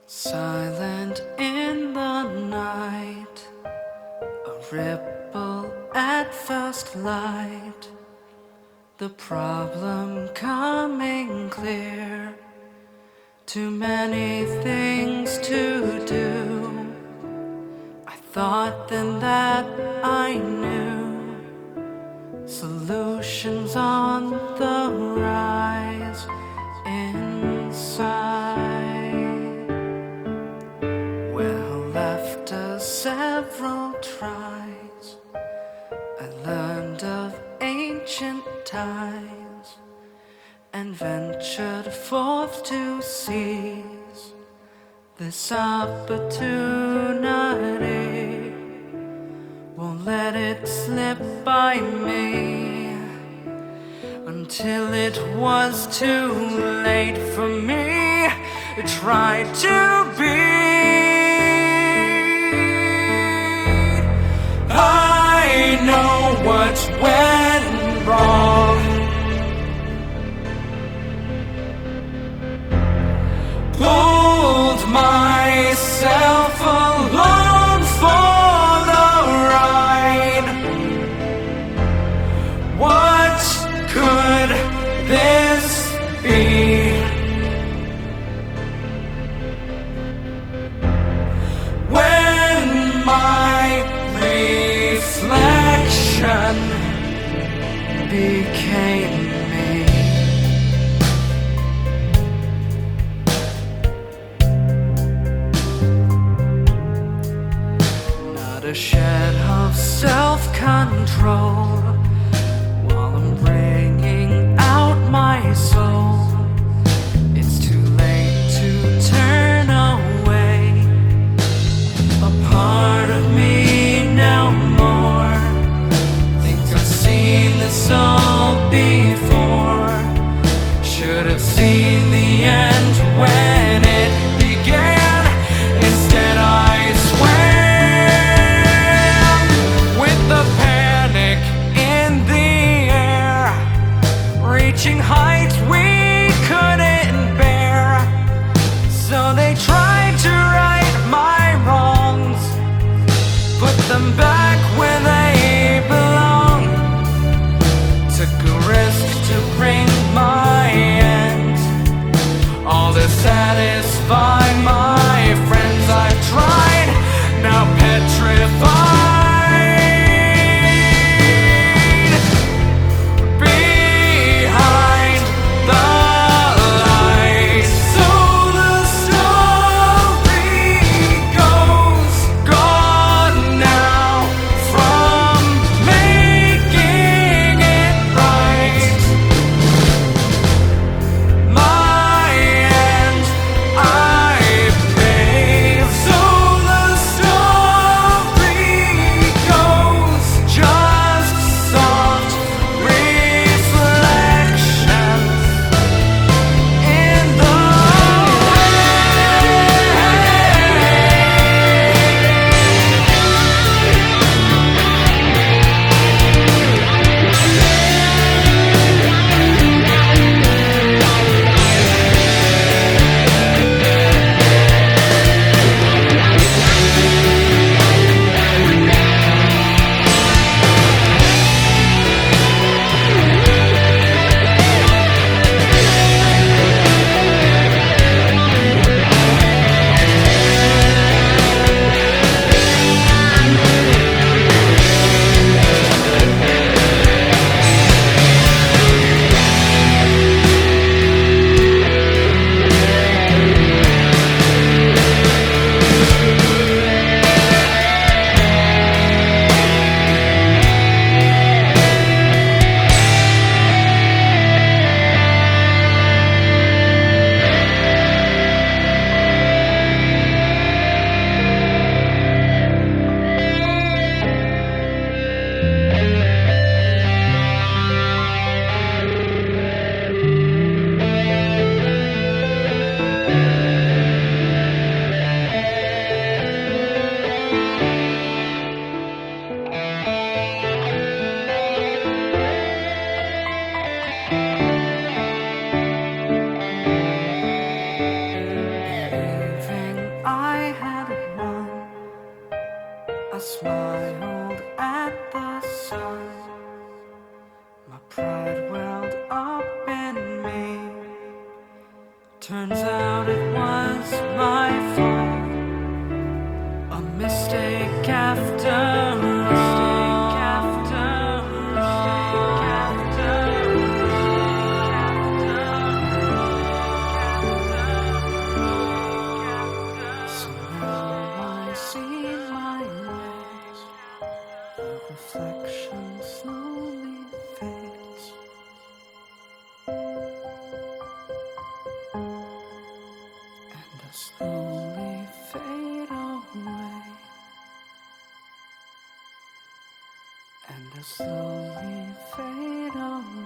Silent in the night, a ripple at first light, the problem coming clear. Too many things to do. I thought then that I knew solutions on the rise inside. Well, after several tries, I learned of ancient times and ventured forth to seize this opportunity. Won't let it slip by me until it was too late for me to try to be. I know what went wrong. Pulled myself along for the ride. What could this be? When my reflection became me. Not a shed of self-control while I'm bringing out my soul. It's too late to turn away. A part of me now more thinks I've seen this all before. Should have seen the end when it began. Instead I swam with the panic in the air, reaching heights we passion slowly fades. And I slowly fade away. And I slowly fade away.